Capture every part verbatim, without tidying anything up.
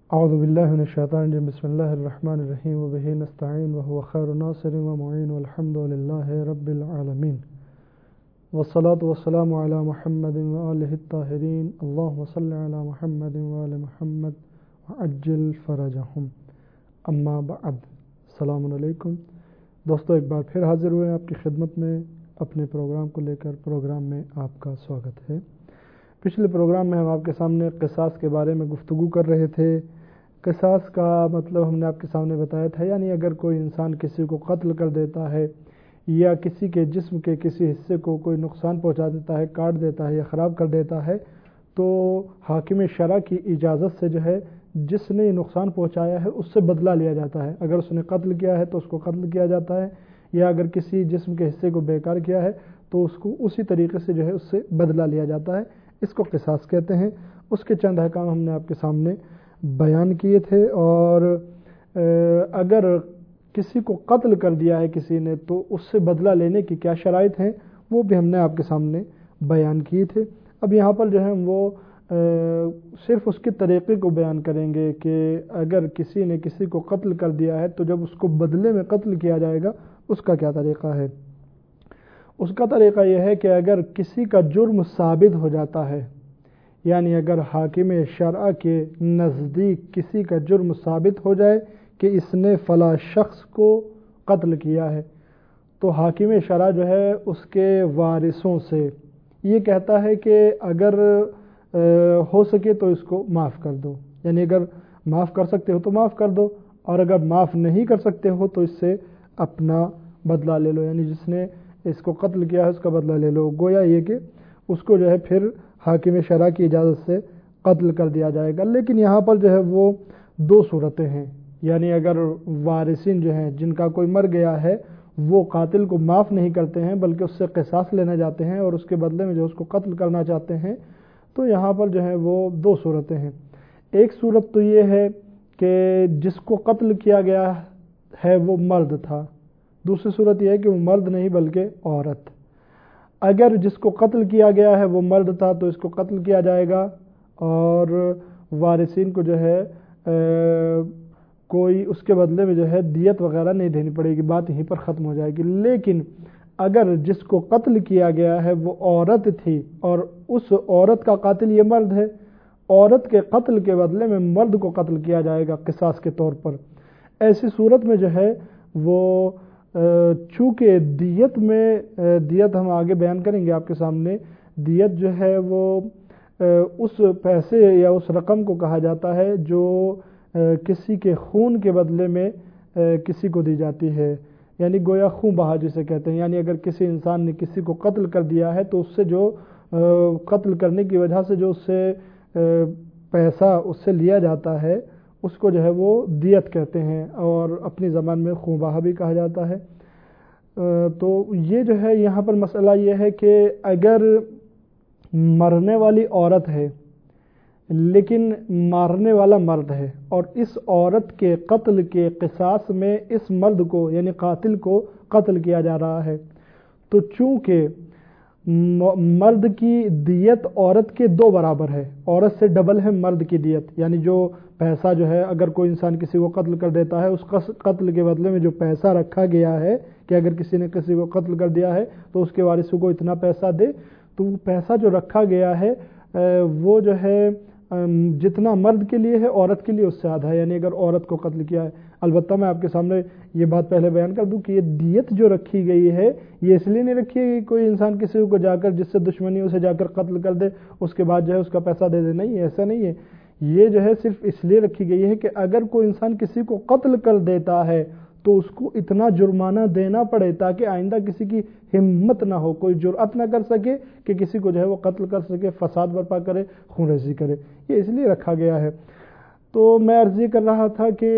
اعوذ باللہ من الشیطان الرجیم بسم اللہ الرحمن الرحیم وبہ نستعین وهو خیر ناصر ومعین والحمد للہ رب العالمین والصلاة والسلام علی محمد وآلہ الطاہرین اللہم صل علی محمد وآل محمد وعجل فرجہم اما بعد السلام علیکم دوستو، ایک بار پھر حاضر ہوئے آپ کی خدمت میں اپنے پروگرام کو لے کر۔ پروگرام میں آپ کا سواگت ہے۔ پچھلے پروگرام میں ہم آپ کے سامنے قصاص کے بارے میں گفتگو کر رہے تھے۔ قصاص کا مطلب ہم نے آپ کے سامنے بتایا تھا، یعنی اگر کوئی انسان کسی کو قتل کر دیتا ہے یا کسی کے جسم کے کسی حصے کو کوئی نقصان پہنچا دیتا ہے، کاٹ دیتا ہے یا خراب کر دیتا ہے، تو حاکم شرع کی اجازت سے جو ہے جس نے نقصان پہنچایا ہے اس سے بدلہ لیا جاتا ہے۔ اگر اس نے قتل کیا ہے تو اس کو قتل کیا جاتا ہے، یا اگر کسی جسم کے حصے کو بیکار کیا ہے تو اس کو اسی طریقے سے جو ہے اس سے بدلہ لیا جاتا ہے۔ اس کو قصاص کہتے ہیں۔ اس کے چند احکام ہم نے آپ کے سامنے بیان کیے تھے، اور اگر کسی کو قتل کر دیا ہے کسی نے تو اس سے بدلہ لینے کی کیا شرائط ہیں وہ بھی ہم نے آپ کے سامنے بیان کیے تھے۔ اب یہاں پر جو ہے وہ صرف اس کے طریقے کو بیان کریں گے کہ اگر کسی نے کسی کو قتل کر دیا ہے تو جب اس کو بدلے میں قتل کیا جائے گا اس کا کیا طریقہ ہے۔ اس کا طریقہ یہ ہے کہ اگر کسی کا جرم ثابت ہو جاتا ہے، یعنی اگر حاکم شرع کے نزدیک کسی کا جرم ثابت ہو جائے کہ اس نے فلاں شخص کو قتل کیا ہے، تو حاکم شرع جو ہے اس کے وارثوں سے یہ کہتا ہے کہ اگر ہو سکے تو اس کو معاف کر دو، یعنی اگر معاف کر سکتے ہو تو معاف کر دو، اور اگر معاف نہیں کر سکتے ہو تو اس سے اپنا بدلہ لے لو، یعنی جس نے اس کو قتل کیا ہے اس کا بدلہ لے لو۔ گویا یہ کہ اس کو جو ہے پھر حاکم شرع کی اجازت سے قتل کر دیا جائے گا۔ لیکن یہاں پر جو ہے وہ دو صورتیں ہیں، یعنی اگر وارثین جو ہیں جن کا کوئی مر گیا ہے وہ قاتل کو معاف نہیں کرتے ہیں بلکہ اس سے قصاص لینا چاہتے ہیں اور اس کے بدلے میں جو اس کو قتل کرنا چاہتے ہیں، تو یہاں پر جو ہے وہ دو صورتیں ہیں۔ ایک صورت تو یہ ہے کہ جس کو قتل کیا گیا ہے وہ مرد تھا، دوسری صورت یہ ہے کہ وہ مرد نہیں بلکہ عورت۔ اگر جس کو قتل کیا گیا ہے وہ مرد تھا تو اس کو قتل کیا جائے گا، اور وارثین کو جو ہے کوئی اس کے بدلے میں جو ہے دیت وغیرہ نہیں دینی پڑے گی، بات یہیں پر ختم ہو جائے گی۔ لیکن اگر جس کو قتل کیا گیا ہے وہ عورت تھی اور اس عورت کا قاتل یہ مرد ہے، عورت کے قتل کے بدلے میں مرد کو قتل کیا جائے گا قصاص کے طور پر۔ ایسی صورت میں جو ہے وہ چونکہ دیت میں دیت ہم آگے بیان کریں گے آپ کے سامنے، دیت جو ہے وہ اس پیسے یا اس رقم کو کہا جاتا ہے جو کسی کے خون کے بدلے میں کسی کو دی جاتی ہے، یعنی گویا خون بہا جسے کہتے ہیں۔ یعنی اگر کسی انسان نے کسی کو قتل کر دیا ہے تو اس سے جو قتل کرنے کی وجہ سے جو اس سے پیسہ اس سے لیا جاتا ہے اس کو جو ہے وہ دیت کہتے ہیں، اور اپنی زبان میں خون بہا بھی کہا جاتا ہے۔ تو یہ جو ہے یہاں پر مسئلہ یہ ہے کہ اگر مرنے والی عورت ہے لیکن مارنے والا مرد ہے، اور اس عورت کے قتل کے قصاص میں اس مرد کو یعنی قاتل کو قتل کیا جا رہا ہے، تو چونکہ مرد کی دیت عورت کے دو برابر ہے، عورت سے ڈبل ہے مرد کی دیت، یعنی جو پیسہ جو ہے اگر کوئی انسان کسی کو قتل کر دیتا ہے اس قتل کے بدلے میں جو پیسہ رکھا گیا ہے کہ اگر کسی نے کسی کو قتل کر دیا ہے تو اس کے وارثوں کو اتنا پیسہ دے، تو وہ پیسہ جو رکھا گیا ہے وہ جو ہے جتنا مرد کے لیے ہے عورت کے لیے اس سے آدھا ہے، یعنی اگر عورت کو قتل کیا ہے۔ البتہ میں آپ کے سامنے یہ بات پہلے بیان کر دوں کہ یہ دیت جو رکھی گئی ہے یہ اس لیے نہیں رکھی ہے کہ کوئی انسان کسی کو جا کر جس سے دشمنی اسے جا کر قتل کر دے اس کے بعد جو ہے اس کا پیسہ دے دے، نہیں، ایسا نہیں ہے۔ یہ جو ہے صرف اس لیے رکھی گئی ہے کہ اگر کوئی انسان کسی کو قتل کر دیتا ہے تو اس کو اتنا جرمانہ دینا پڑے تاکہ آئندہ کسی کی ہمت نہ ہو، کوئی جرأت نہ کر سکے کہ کسی کو جو ہے وہ قتل کر سکے، فساد برپا کرے، خون ریزی کرے۔ یہ اس لیے رکھا گیا ہے۔ تو میں عرض یہ کر رہا تھا کہ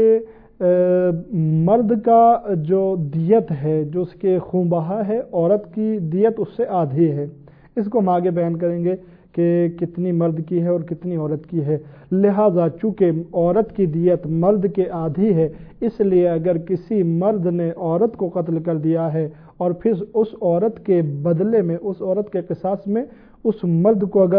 مرد کا جو دیت ہے جو اس کے خون بہا ہے، عورت کی دیت اس سے آدھی ہے۔ اس کو ہم آگے بیان کریں گے کہ کتنی مرد کی ہے اور کتنی عورت کی ہے۔ لہٰذا چونکہ عورت کی دیت مرد کے آدھی ہے، اس لیے اگر کسی مرد نے عورت کو قتل کر دیا ہے اور پھر اس عورت کے بدلے میں اس عورت کے قصاص میں اس مرد کو اگر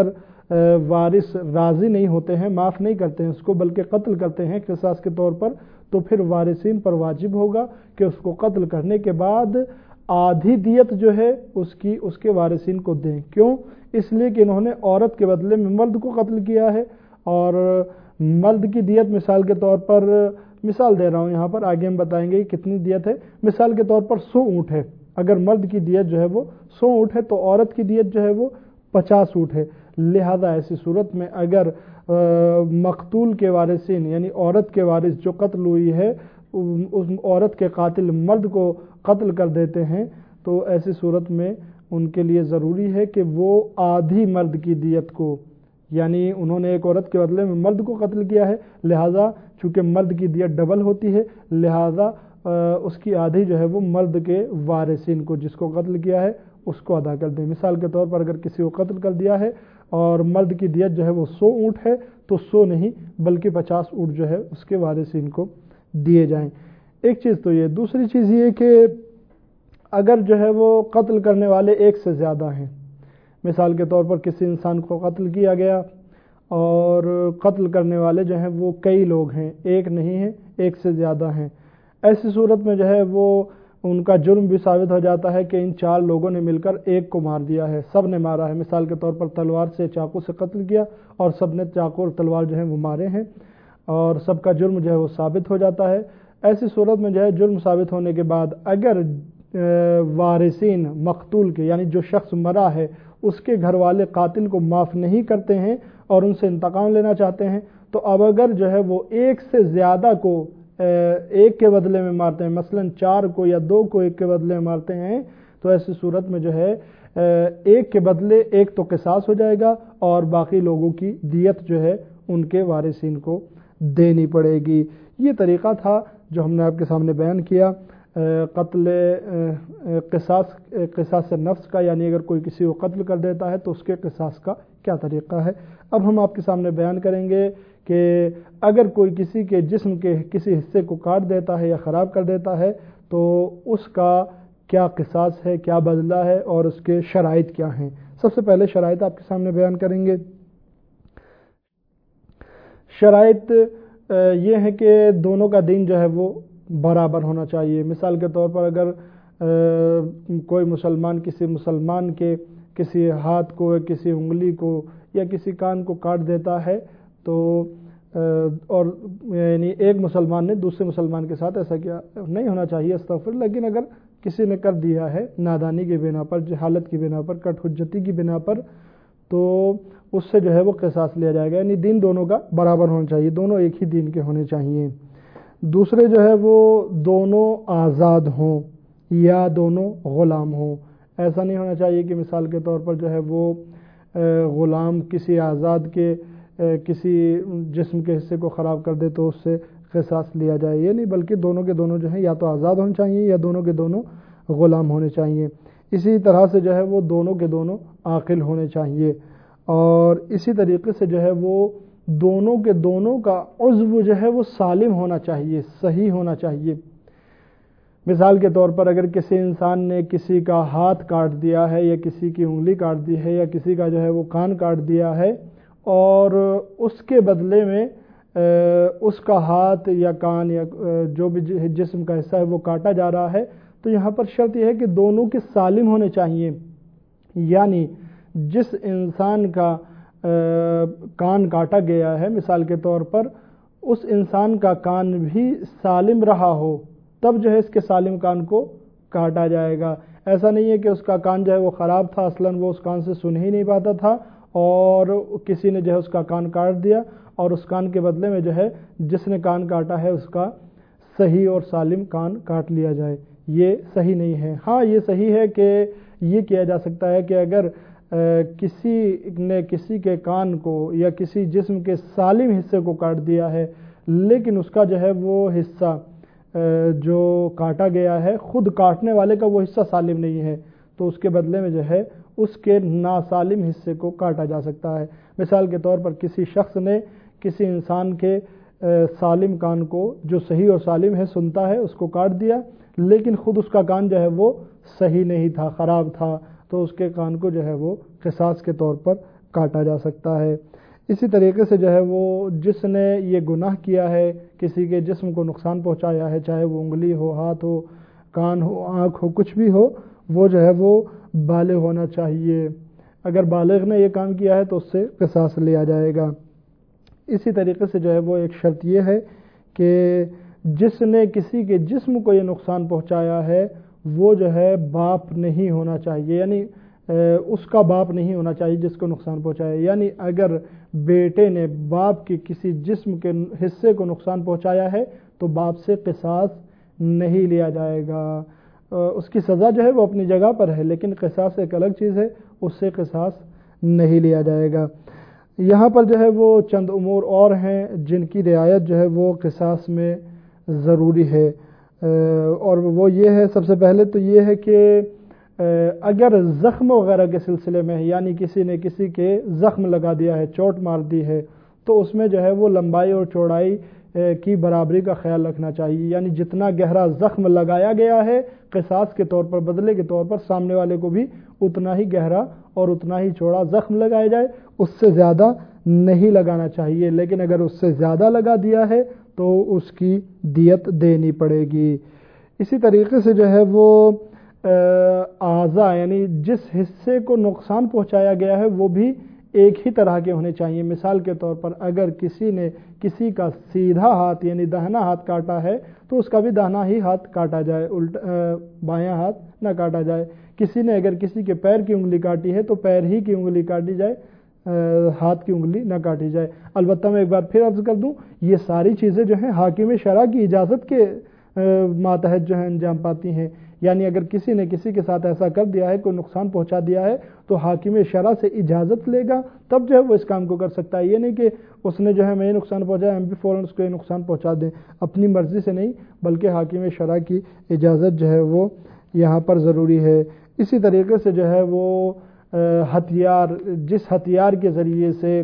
وارث راضی نہیں ہوتے ہیں، معاف نہیں کرتے ہیں اس کو، بلکہ قتل کرتے ہیں قصاص کے طور پر، تو پھر وارثین پر واجب ہوگا کہ اس کو قتل کرنے کے بعد آدھی دیت جو ہے اس کی اس کے وارثین کو دیں۔ کیوں؟ اس لیے کہ انہوں نے عورت کے بدلے میں مرد کو قتل کیا ہے، اور مرد کی دیت مثال کے طور پر، مثال دے رہا ہوں یہاں پر، آگے ہم بتائیں گے کتنی دیت ہے، مثال کے طور پر سو اونٹ ہے، اگر مرد کی دیت جو ہے وہ سو اونٹ ہے تو عورت کی دیت جو ہے وہ پچاس اونٹ ہے۔ لہذا ایسی صورت میں اگر مقتول کے وارثین یعنی عورت کے وارث جو قتل ہوئی ہے اس عورت کے قاتل مرد کو قتل کر دیتے ہیں، تو ایسی صورت میں ان کے لیے ضروری ہے کہ وہ آدھی مرد کی دیت کو، یعنی انہوں نے ایک عورت کے بدلے میں مرد کو قتل کیا ہے، لہذا چونکہ مرد کی دیت ڈبل ہوتی ہے، لہذا اس کی آدھی جو ہے وہ مرد کے وارثین کو، جس کو قتل کیا ہے اس کو ادا کر دیں۔ مثال کے طور پر اگر کسی کو قتل کر دیا ہے اور مرد کی دیت جو ہے وہ سو اونٹ ہے تو سو نہیں بلکہ پچاس اونٹ جو ہے اس کے وارثین کو دیے جائیں۔ ایک چیز تو یہ، دوسری چیز یہ کہ اگر جو ہے وہ قتل کرنے والے ایک سے زیادہ ہیں، مثال کے طور پر کسی انسان کو قتل کیا گیا اور قتل کرنے والے جو ہیں وہ کئی لوگ ہیں، ایک نہیں ہیں، ایک سے زیادہ ہیں، ایسی صورت میں جو ہے وہ ان کا جرم بھی ثابت ہو جاتا ہے کہ ان چار لوگوں نے مل کر ایک کو مار دیا ہے، سب نے مارا ہے، مثال کے طور پر تلوار سے چاقو سے قتل کیا اور سب نے چاقو اور تلوار جو ہے وہ مارے ہیں اور سب کا جرم جو ہے وہ ثابت ہو جاتا ہے۔ ایسی صورت میں جو ہے جرم ثابت ہونے کے بعد اگر وارثین مقتول کے یعنی جو شخص مرا ہے اس کے گھر والے قاتل کو معاف نہیں کرتے ہیں اور ان سے انتقام لینا چاہتے ہیں، تو اب اگر جو ہے وہ ایک سے زیادہ کو ایک کے بدلے میں مارتے ہیں، مثلا چار کو یا دو کو ایک کے بدلے میں مارتے ہیں، تو ایسی صورت میں جو ہے ایک کے بدلے ایک تو قصاص ہو جائے گا اور باقی لوگوں کی دیت جو ہے ان کے وارثین کو دینی پڑے گی۔ یہ طریقہ تھا جو ہم نے آپ کے سامنے بیان کیا قتل قصاص قصاص نفس کا، یعنی اگر کوئی کسی کو قتل کر دیتا ہے تو اس کے قصاص کا کیا طریقہ ہے۔ اب ہم آپ کے سامنے بیان کریں گے کہ اگر کوئی کسی کے جسم کے کسی حصے کو کاٹ دیتا ہے یا خراب کر دیتا ہے تو اس کا کیا قصاص ہے، کیا بدلہ ہے اور اس کے شرائط کیا ہیں۔ سب سے پہلے شرائط آپ کے سامنے بیان کریں گے۔ شرائط یہ ہے کہ دونوں کا دین جو ہے وہ برابر ہونا چاہیے۔ مثال کے طور پر اگر کوئی مسلمان کسی مسلمان کے کسی ہاتھ کو، کسی انگلی کو یا کسی کان کو کاٹ دیتا ہے تو اور یعنی ایک مسلمان نے دوسرے مسلمان کے ساتھ ایسا کیا نہیں ہونا چاہیے، استغفر، لیکن اگر کسی نے کر دیا ہے نادانی کی بنا پر، جہالت کی بنا پر، کٹ حجتی کی بنا پر، تو اس سے جو ہے وہ قصاص لیا جائے گا۔ یعنی دین دونوں کا برابر ہونا چاہیے، دونوں ایک ہی دین کے ہونے چاہیے۔ دوسرے جو ہے وہ دونوں آزاد ہوں یا دونوں غلام ہوں۔ ایسا نہیں ہونا چاہیے کہ مثال کے طور پر جو ہے وہ غلام کسی آزاد کے کسی جسم کے حصے کو خراب کر دے تو اس سے قصاص لیا جائے، یہ نہیں، بلکہ دونوں کے دونوں جو ہیں یا تو آزاد ہونے چاہیے یا دونوں کے دونوں غلام ہونے چاہیے۔ اسی طرح سے جو ہے وہ دونوں کے دونوں عاقل ہونے چاہیے، اور اسی طریقے سے جو ہے وہ دونوں کے دونوں کا عضو جو ہے وہ سالم ہونا چاہیے، صحیح ہونا چاہیے۔ مثال کے طور پر اگر کسی انسان نے کسی کا ہاتھ کاٹ دیا ہے یا کسی کی انگلی کاٹ دی ہے یا کسی کا جو ہے وہ کان کاٹ دیا ہے اور اس کے بدلے میں اس کا ہاتھ یا کان یا جو بھی جسم کا حصہ ہے وہ کاٹا جا رہا ہے، تو یہاں پر شرط یہ ہے کہ دونوں کے سالم ہونے چاہیے، یعنی جس انسان کا کان کاٹا گیا ہے مثال کے طور پر اس انسان کا کان بھی سالم رہا ہو تب جو ہے اس کے سالم کان کو کاٹا جائے گا۔ ایسا نہیں ہے کہ اس کا کان جو ہے وہ خراب تھا، اصلاً وہ اس کان سے سن ہی نہیں پاتا تھا اور کسی نے جو ہے اس کا کان کاٹ دیا اور اس کان کے بدلے میں جو ہے جس نے کان کاٹا ہے اس کا صحیح اور سالم کان کاٹ لیا جائے، یہ صحیح نہیں ہے۔ ہاں یہ صحیح ہے کہ یہ کیا جا سکتا ہے کہ اگر کسی نے کسی کے کان کو یا کسی جسم کے سالم حصے کو کاٹ دیا ہے لیکن اس کا جو ہے وہ حصہ جو کاٹا گیا ہے خود کاٹنے والے کا وہ حصہ سالم نہیں ہے تو اس کے بدلے میں جو ہے اس کے ناسالم حصے کو کاٹا جا سکتا ہے۔ مثال کے طور پر کسی شخص نے کسی انسان کے سالم کان کو جو صحیح اور سالم ہے سنتا ہے اس کو کاٹ دیا لیکن خود اس کا کان جو ہے وہ صحیح نہیں تھا، خراب تھا، تو اس کے کان کو جو ہے وہ قصاص کے طور پر کاٹا جا سکتا ہے۔ اسی طریقے سے جو ہے وہ جس نے یہ گناہ کیا ہے، کسی کے جسم کو نقصان پہنچایا ہے، چاہے وہ انگلی ہو، ہاتھ ہو، کان ہو، آنکھ ہو، کچھ بھی ہو، وہ جو ہے وہ بالغ ہونا چاہیے۔ اگر بالغ نے یہ کام کیا ہے تو اس سے قصاص لیا جائے گا۔ اسی طریقے سے جو ہے وہ ایک شرط یہ ہے کہ جس نے کسی کے جسم کو یہ نقصان پہنچایا ہے وہ جو ہے باپ نہیں ہونا چاہیے، یعنی اس کا باپ نہیں ہونا چاہیے جس کو نقصان پہنچایا۔ یعنی اگر بیٹے نے باپ کے کسی جسم کے حصے کو نقصان پہنچایا ہے تو باپ سے قصاص نہیں لیا جائے گا۔ اس کی سزا جو ہے وہ اپنی جگہ پر ہے، لیکن قصاص ایک الگ چیز ہے، اس سے قصاص نہیں لیا جائے گا۔ یہاں پر جو ہے وہ چند امور اور ہیں جن کی رعایت جو ہے وہ قصاص میں ضروری ہے، اور وہ یہ ہے، سب سے پہلے تو یہ ہے کہ اگر زخم وغیرہ کے سلسلے میں ہے، یعنی کسی نے کسی کے زخم لگا دیا ہے، چوٹ مار دی ہے، تو اس میں جو ہے وہ لمبائی اور چوڑائی کی برابری کا خیال رکھنا چاہیے، یعنی جتنا گہرا زخم لگایا گیا ہے قصاص کے طور پر، بدلے کے طور پر سامنے والے کو بھی اتنا ہی گہرا اور اتنا ہی چوڑا زخم لگایا جائے، اس سے زیادہ نہیں لگانا چاہیے۔ لیکن اگر اس سے زیادہ لگا دیا ہے تو اس کی دیت دینی پڑے گی۔ اسی طریقے سے جو ہے وہ اعضاء، یعنی جس حصے کو نقصان پہنچایا گیا ہے وہ بھی ایک ہی طرح کے ہونے چاہیے۔ مثال کے طور پر اگر کسی نے کسی کا سیدھا ہاتھ یعنی داہنا ہاتھ کاٹا ہے تو اس کا بھی داہنا ہی ہاتھ کاٹا جائے، الٹا بایاں ہاتھ نہ کاٹا جائے۔ کسی نے اگر کسی کے پیر کی انگلی کاٹی ہے تو پیر ہی کی انگلی کاٹی جائے، ہاتھ کی انگلی نہ کاٹی جائے۔ البتہ میں ایک بار پھر عرض کر دوں، یہ ساری چیزیں جو ہیں حاکم شرع کی اجازت کے ماتحت جو ہیں انجام پاتی ہیں۔ یعنی اگر کسی نے کسی کے ساتھ ایسا کر دیا ہے، کوئی نقصان پہنچا دیا ہے، تو حاکم شرع سے اجازت لے گا تب جو ہے وہ اس کام کو کر سکتا ہے۔ یہ نہیں کہ اس نے جو ہے میں یہ نقصان پہنچایا، ہم بھی فوراً اس کو یہ نقصان پہنچا دیں، اپنی مرضی سے نہیں، بلکہ حاکم شرع کی اجازت جو ہے وہ یہاں پر ضروری ہے۔ اسی طریقے سے جو ہے وہ ہتھیار، جس ہتھیار کے ذریعے سے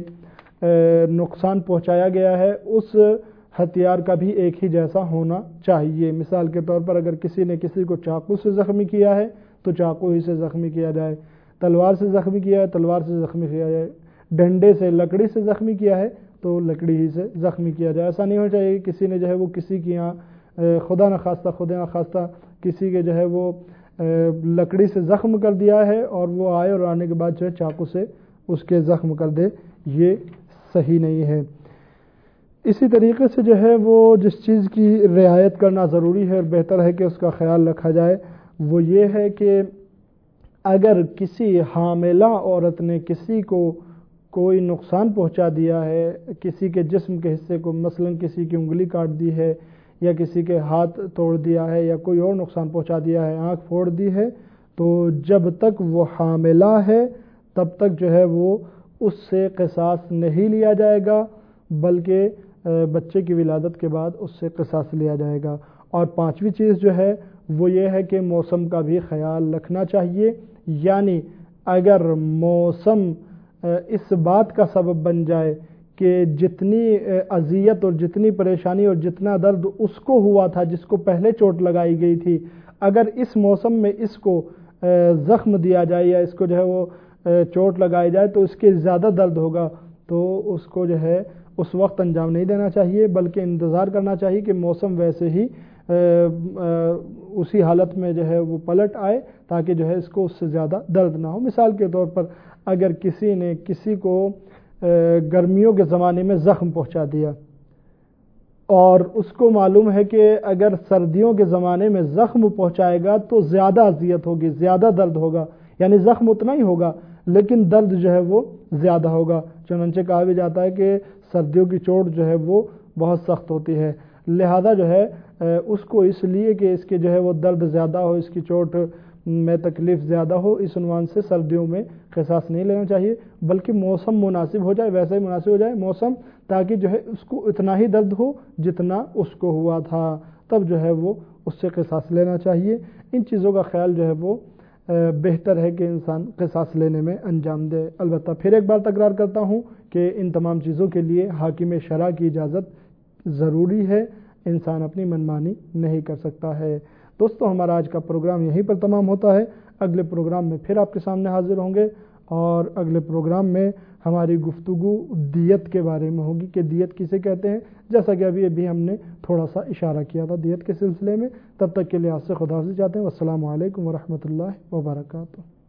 نقصان پہنچایا گیا ہے اس ہتھیار کا بھی ایک ہی جیسا ہونا چاہیے۔ مثال کے طور پر اگر کسی نے کسی کو چاقو سے زخمی کیا ہے تو چاقو ہی سے زخمی کیا جائے، تلوار سے زخمی کیا ہے تلوار سے زخمی کیا جائے، ڈنڈے سے، لکڑی سے زخمی کیا ہے تو لکڑی ہی سے زخمی کیا جائے۔ ایسا نہیں ہونا چاہیے کہ کسی نے جو ہے وہ کسی کی یہاں خدا نخواستہ خدا نخواستہ کسی کے جو ہے وہ لکڑی سے زخم کر دیا ہے اور وہ آئے اور آنے کے بعد جو ہے چاقو سے اس کے زخم کر دے، یہ صحیح نہیں ہے۔ اسی طریقے سے جو ہے وہ جس چیز کی رعایت کرنا ضروری ہے اور بہتر ہے کہ اس کا خیال رکھا جائے وہ یہ ہے کہ اگر کسی حاملہ عورت نے کسی کو کوئی نقصان پہنچا دیا ہے، کسی کے جسم کے حصے کو، مثلا کسی کی انگلی کاٹ دی ہے یا کسی کے ہاتھ توڑ دیا ہے یا کوئی اور نقصان پہنچا دیا ہے، آنکھ پھوڑ دی ہے، تو جب تک وہ حاملہ ہے تب تک جو ہے وہ اس سے قصاص نہیں لیا جائے گا، بلکہ بچے کی ولادت کے بعد اس سے قصاص لیا جائے گا۔ اور پانچویں چیز جو ہے وہ یہ ہے کہ موسم کا بھی خیال رکھنا چاہیے، یعنی اگر موسم اس بات کا سبب بن جائے کہ جتنی اذیت اور جتنی پریشانی اور جتنا درد اس کو ہوا تھا جس کو پہلے چوٹ لگائی گئی تھی، اگر اس موسم میں اس کو زخم دیا جائے یا اس کو جو ہے وہ چوٹ لگائی جائے تو اس کے زیادہ درد ہوگا، تو اس کو جو ہے اس وقت انجام نہیں دینا چاہیے، بلکہ انتظار کرنا چاہیے کہ موسم ویسے ہی اسی حالت میں جو ہے وہ پلٹ آئے تاکہ جو ہے اس کو اس سے زیادہ درد نہ ہو۔ مثال کے طور پر اگر کسی نے کسی کو گرمیوں کے زمانے میں زخم پہنچا دیا اور اس کو معلوم ہے کہ اگر سردیوں کے زمانے میں زخم پہنچائے گا تو زیادہ اذیت ہوگی، زیادہ درد ہوگا، یعنی زخم اتنا ہی ہوگا لیکن درد جو ہے وہ زیادہ ہوگا۔ چنانچہ کہا بھی جاتا ہے کہ سردیوں کی چوٹ جو ہے وہ بہت سخت ہوتی ہے، لہذا جو ہے اس کو اس لیے کہ اس کے جو ہے وہ درد زیادہ ہو، اس کی چوٹ میں تکلیف زیادہ ہو، اس عنوان سے سردیوں میں قصاص نہیں لینا چاہیے، بلکہ موسم مناسب ہو جائے، ویسا ہی مناسب ہو جائے موسم، تاکہ جو ہے اس کو اتنا ہی درد ہو جتنا اس کو ہوا تھا، تب جو ہے وہ اس سے قصاص لینا چاہیے۔ ان چیزوں کا خیال جو ہے وہ بہتر ہے کہ انسان قصاص لینے میں انجام دے۔ البتہ پھر ایک بار تکرار کرتا ہوں کہ ان تمام چیزوں کے لیے حاکم شرع کی اجازت ضروری ہے، انسان اپنی منمانی نہیں کر سکتا ہے۔ دوستو، ہمارا آج کا پروگرام یہیں پر تمام ہوتا ہے۔ اگلے پروگرام میں پھر آپ کے سامنے حاضر ہوں گے اور اگلے پروگرام میں ہماری گفتگو دیت کے بارے میں ہوگی کہ دیت کسے کہتے ہیں، جیسا کہ ابھی ابھی ہم نے تھوڑا سا اشارہ کیا تھا دیت کے سلسلے میں۔ تب تک کے لیے آپ سے خدا حافظ چاہتے ہیں۔ والسلام علیکم ورحمۃ اللہ وبرکاتہ۔